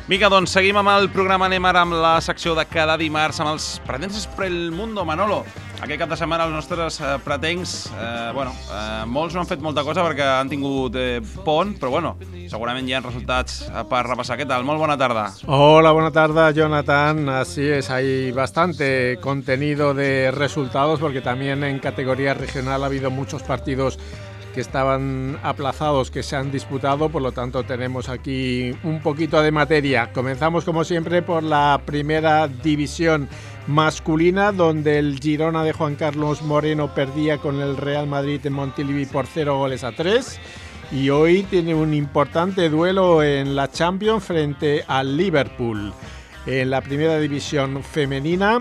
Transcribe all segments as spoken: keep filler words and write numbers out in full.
Vinga, doncs seguim amb el programa. Anem ara amb la secció de cada dimarts amb els pretenses per el mundo. Manolo, aquest cap de setmana els nostres eh, pretencs, eh, bueno, eh, molts no han fet molta cosa perquè han tingut eh, pont, però bueno, segurament hi ha resultats eh, per repassar. ¿Qué tal? Molt bona tarda. Hola, buena tarde, Jonathan. Así es, hay bastante contenido de resultados porque también en categoría regional ha habido muchos partidos que estaban aplazados, que se han disputado, por lo tanto tenemos aquí un poquito de materia. Comenzamos como siempre por la primera división masculina, donde el Girona de Juan Carlos Moreno perdía con el Real Madrid en Montilivi por cero goles a tres, y hoy tiene un importante duelo en la Champions frente al Liverpool. En la primera división femenina,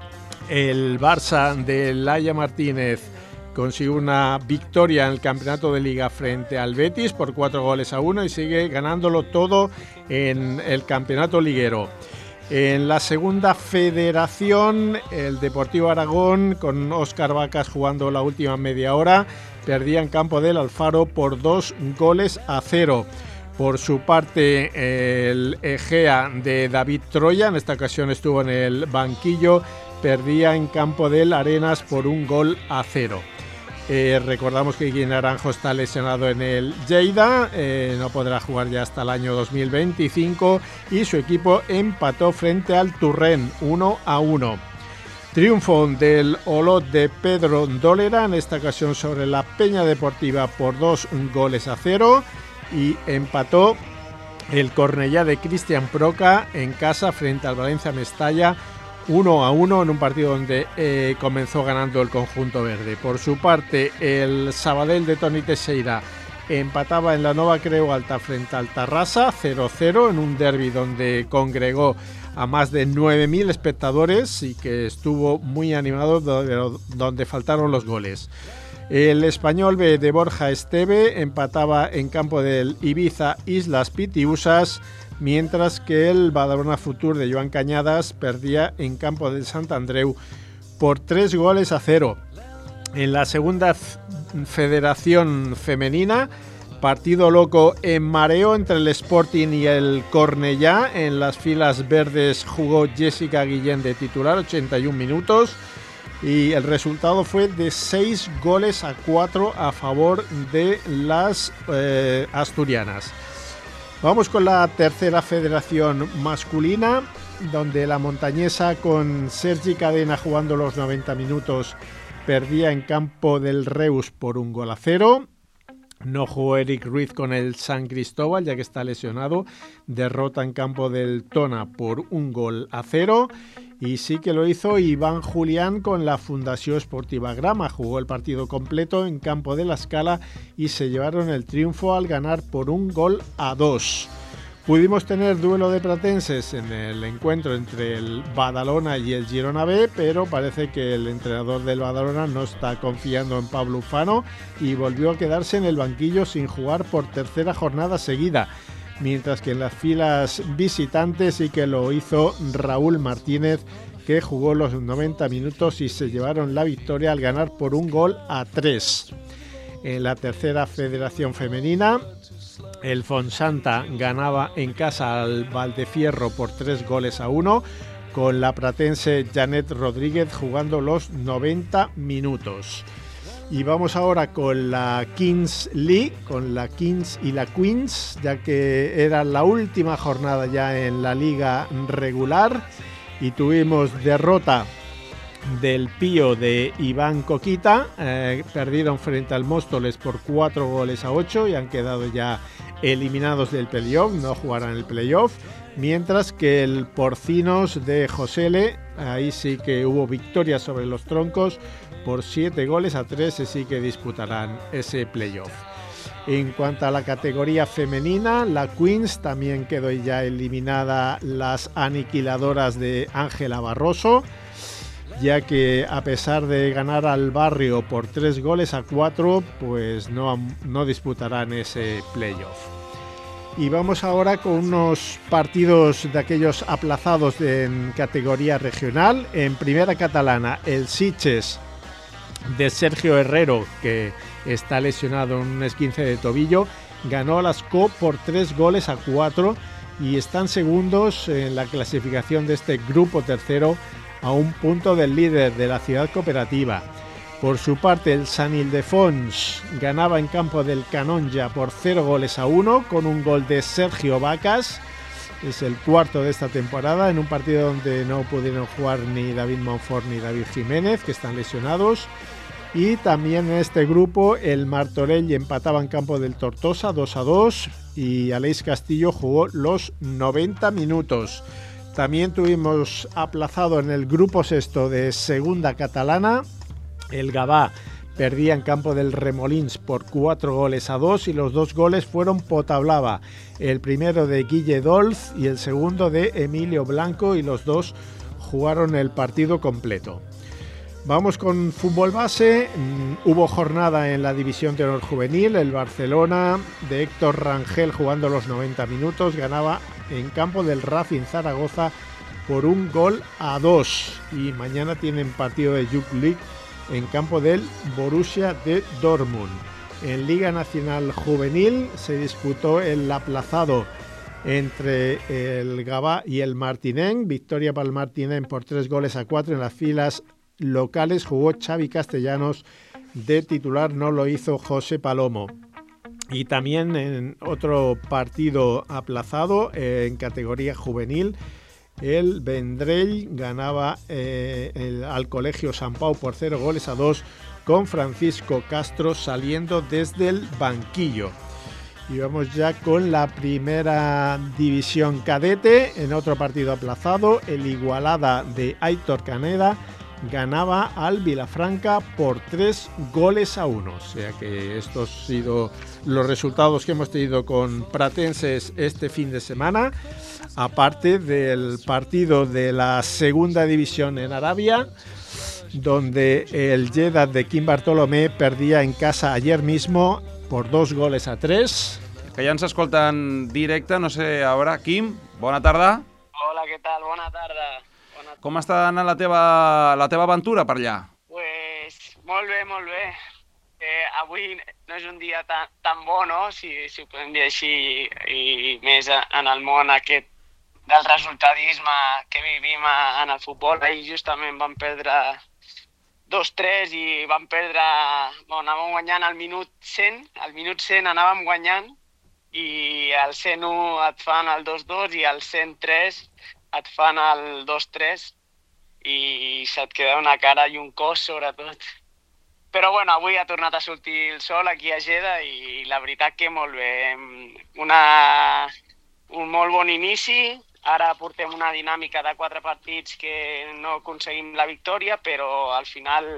el Barça de Laia Martínez consiguió una victoria en el campeonato de Liga frente al Betis por cuatro goles a uno y sigue ganándolo todo en el campeonato liguero. En la segunda federación, el Deportivo Aragón, con Óscar Vacas jugando la última media hora, perdía en campo del Alfaro por dos goles a cero. Por su parte, el Egea de David Troya, en esta ocasión estuvo en el banquillo, perdía en campo del Arenas por un gol a cero. Eh, recordamos que Guy Naranjo está lesionado en el Lleida, eh, no podrá jugar ya hasta el año dos mil veinticinco, y su equipo empató frente al Turren uno a uno. Triunfo del Olot de Pedro Dólera, en esta ocasión sobre la Peña Deportiva por dos goles a cero, y empató el Cornellá de Cristian Proca en casa frente al Valencia Mestalla uno a uno en un partido donde eh, comenzó ganando el conjunto verde. Por su parte, el Sabadell de Toni Teixeira empataba en la Nova Creu Alta frente al Tarrasa cero cero en un derbi donde congregó a más de nueve mil espectadores y que estuvo muy animado, donde faltaron los goles. El Español B de Borja Esteve empataba en campo del Ibiza Islas Pitiusas, mientras que el Badalona Futur de Joan Cañadas perdía en campo del Sant Andreu por tres goles a cero. En la segunda federación femenina, partido loco en mareo entre el Sporting y el Cornellá. En las filas verdes jugó Jessica Guillén de titular, ochenta y un minutos, y el resultado fue de seis goles a cuatro a favor de las eh, asturianas. Vamos con la tercera federación masculina, donde la montañesa, con Sergi Cadena jugando los noventa minutos, perdía en campo del Reus por un gol a cero. No jugó Eric Ruiz con el San Cristóbal, ya que está lesionado. Derrota en campo del Tona por un gol a cero. Y sí que lo hizo Iván Julián con la Fundació Esportiva Grama. Jugó el partido completo en campo de la Escala y se llevaron el triunfo al ganar por un gol a dos. Pudimos tener duelo de pratenses en el encuentro entre el Badalona y el Girona B, pero parece que el entrenador del Badalona no está confiando en Pablo Ufano y volvió a quedarse en el banquillo sin jugar por tercera jornada seguida, mientras que en las filas visitantes sí que lo hizo Raúl Martínez, que jugó los noventa minutos y se llevaron la victoria al ganar por un gol a tres. En la tercera federación femenina, el Fonsanta ganaba en casa al Valdefierro por tres goles a uno, con la pratense Janet Rodríguez jugando los noventa minutos. Y vamos ahora con la Kings League, con la Kings y la Queens, ya que era la última jornada ya en la liga regular, y tuvimos derrota del Pío de Iván Coquita, eh, perdieron frente al Móstoles por cuatro goles a ocho y han quedado ya eliminados del playoff, no jugarán el playoff, mientras que el Porcinos de Josele, ahí sí que hubo victoria sobre los Troncos por siete goles a tres, y sí que disputarán ese playoff. En cuanto a la categoría femenina, la Queens también quedó ya eliminada las aniquiladoras de Ángela Barroso, ya que a pesar de ganar al Barrio por tres goles a cuatro, pues no, no disputarán ese playoff. Y vamos ahora con unos partidos de aquellos aplazados de, en categoría regional. En primera catalana, el Sitges de Sergio Herrero, que está lesionado en un esguince de tobillo, ganó a las C O por tres goles a cuatro, y están segundos en la clasificación de este grupo tercero a un punto del líder de la Ciudad Cooperativa. Por su parte, el Sant Ildefons ganaba en campo del Canonja por cero goles a uno con un gol de Sergio Vacas. Es el cuarto de esta temporada en un partido donde no pudieron jugar ni David Monfort ni David Jiménez, que están lesionados. Y también en este grupo el Martorell empataba en campo del Tortosa dos a dos y Aleix Castillo jugó los noventa minutos. También tuvimos aplazado en el grupo sexto de Segunda Catalana. El Gavà perdía en campo del Remolins por cuatro goles a dos y los dos goles fueron Potablava, el primero de Guille Dolz y el segundo de Emilio Blanco, y los dos jugaron el partido completo. Vamos con fútbol base. Hubo jornada en la división de honor juvenil. El Barcelona de Héctor Rangel, jugando los noventa minutos, ganaba en campo del Racing Zaragoza por un gol a dos. Y mañana tienen partido de Youth League en campo del Borussia de Dortmund. En Liga Nacional Juvenil se disputó el aplazado entre el Gavà y el Martinenc. Victoria para el Martinenc por tres goles a cuatro. En las filas locales jugó Xavi Castellanos de titular, no lo hizo José Palomo. Y también en otro partido aplazado en categoría juvenil, el Vendrell ganaba eh, el, al Colegio Sant Pau por cero goles a dos con Francisco Castro saliendo desde el banquillo. Y vamos ya con la primera división cadete. En otro partido aplazado, el Igualada de Aitor Caneda ganaba al Vilafranca por tres goles a uno. O sea que estos han sido los resultados que hemos tenido con pratenses este fin de semana, aparte del partido de la segunda división en Arabia, donde el Jeddah de Quim Bartolomé perdía en casa ayer mismo por dos goles a tres. Que ja ens escolta en directe, no sé, a veure, Quim, bona tarda. Hola, què tal? Bona tarda. Bona... Com està anant la teva, la teva aventura per allà? Pues molt bé, molt bé. Eh, avui no és un dia tan, tan bo, no? Si, si ho podem dir així, i més en el món aquest del resultadisme que vivim en el futbol. Ahir justament vam perdre dos tres i vam perdre... Bueno, anàvem guanyant al minut cent, al minut cent anàvem guanyant, i al cent u et fan el dos dos i al cent tres et fan el dos tres i se't queda una cara i un cos, sobretot. Però bueno, avui ha tornat a sortir el sol aquí a Jeddah i la veritat que molt bé. Una, un molt bon inici. Ara portem una dinàmica de quatre partits que no aconseguim la victòria, però al final,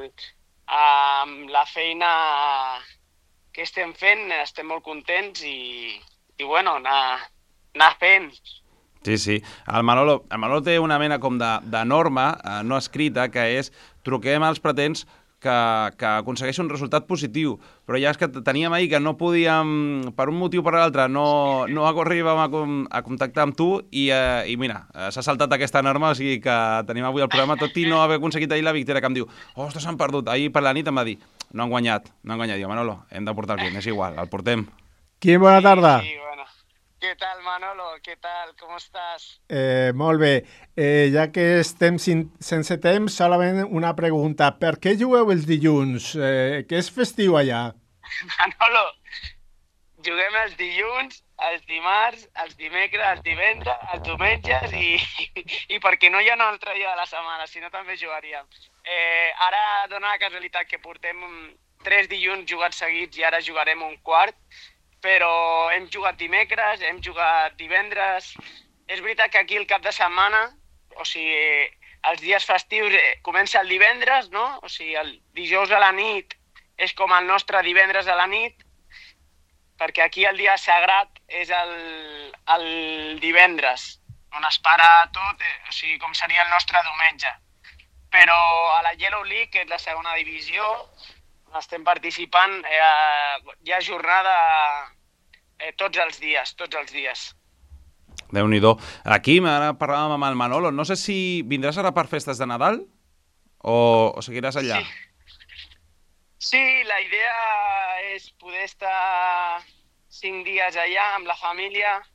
amb la feina que estem fent, estem molt contents i, i bueno, anar, anar fent. Sí, sí. El Manolo, el Manolo té una mena com de, de norma eh, no escrita, que és truquem als pretens que, que aconsegueixi un resultat positiu, però ja és que teníem ahir que no podíem, per un motiu o per l'altre, no, no arribàvem a, a contactar amb tu i, eh, i mira, s'ha saltat aquesta norma, o sigui que tenim avui el programa, tot i no haver aconseguit ahir la victòria, que em diu, ostres, s'han perdut. Ahir per la nit em va dir, no han guanyat, no han guanyat. Diu, Manolo, hem de portar el Quim, és igual, el portem. Quim, bona tarda. Sí, bueno. Què tal, Manolo? Què tal? Com estàs? Eh, molt bé. Eh, ja que estem sin, sense temps, solament una pregunta. Per què jugueu els dilluns? Eh, què és festiu allà? Manolo, juguem els dilluns, els dimarts, els dimecres, els divendres, els diumenges i, i, i perquè no hi ha un altre dia de la setmana, si no també jugaríem. Eh, ara dona la casualitat que portem tres dilluns jugats seguits i ara jugarem un quart, però hem jugat dimecres, hem jugat divendres. És veritat que aquí el cap de setmana, o sigui, els dies festius eh, comença el divendres, no? O sigui, el dijous a la nit és com el nostre divendres a la nit, perquè aquí el dia sagrat és el, el divendres, on es para tot, eh, o sigui, com seria el nostre diumenge. Però a la Yellow League, que és la segona divisió, estem participant, eh, hi ha jornada eh, tots els dies, tots els dies. Déu-n'hi-do. Aquí ara parlàvem amb el Manolo, no sé si vindràs ara per festes de Nadal o, o seguiràs allà? Sí. sí, la idea és poder estar cinc dies allà amb la família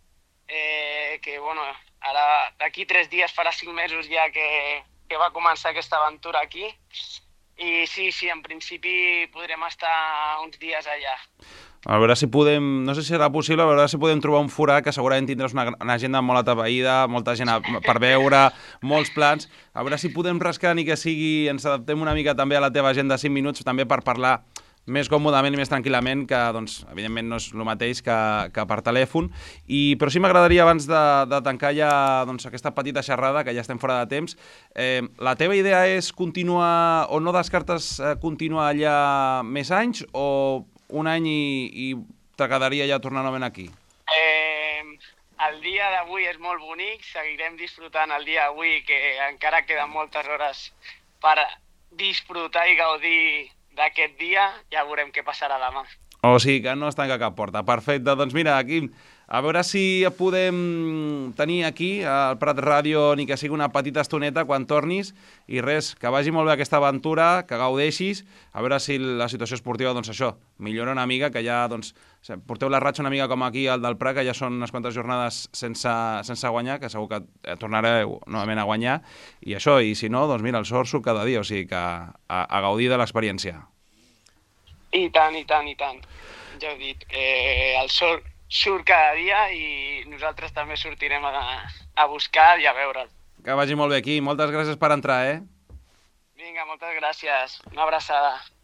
eh, que bueno, ara d'aquí tres dies farà cinc mesos ja que, que va començar aquesta aventura aquí. I sí, sí, en principi podrem estar uns dies allà. A veure si podem, no sé si serà possible, a veure si podem trobar un forat, que segurament tindràs una, una agenda molt atapeïda, molta gent a, per veure, molts plans. A veure si podem rascar ni que sigui, ens adaptem una mica també a la teva agenda de cinc minuts, també per parlar més còmodament i més tranquil·lament, que doncs, evidentment no és el mateix que, que per telèfon. I, però sí m'agradaria, abans de, de tancar ja doncs, aquesta petita xerrada, que ja estem fora de temps, eh, la teva idea és continuar, o no descartes eh, continuar allà més anys, o un any i, i t'agradaria ja tornar novament aquí? Eh, el dia d'avui és molt bonic, seguirem disfrutant el dia d'avui, que encara queden moltes hores per disfrutar i gaudir d'aquest dia, ja veurem què passarà demà. O sigui que no es tanca cap porta. Perfecte, doncs mira, Quim, a veure si podem tenir aquí al Prat Ràdio ni que sigui una petita estoneta quan tornis, i res, que vagi molt bé aquesta aventura, que gaudeixis, a veure si la situació esportiva, doncs això, millora una mica, que ja, doncs, porteu la ratxa una mica com aquí al del Prat, que ja són unes quantes jornades sense, sense guanyar, que segur que tornareu novament a guanyar, i això, i si no, doncs mira, el sort surt cada dia, o sigui que a, a gaudir de l'experiència. I tant, i tant, i tant. Ja heu dit, eh, el sol surt cada dia i nosaltres també sortirem a, a buscar i a veure'l. Que vagi molt bé aquí. Moltes gràcies per entrar, eh? Vinga, moltes gràcies. Una abraçada.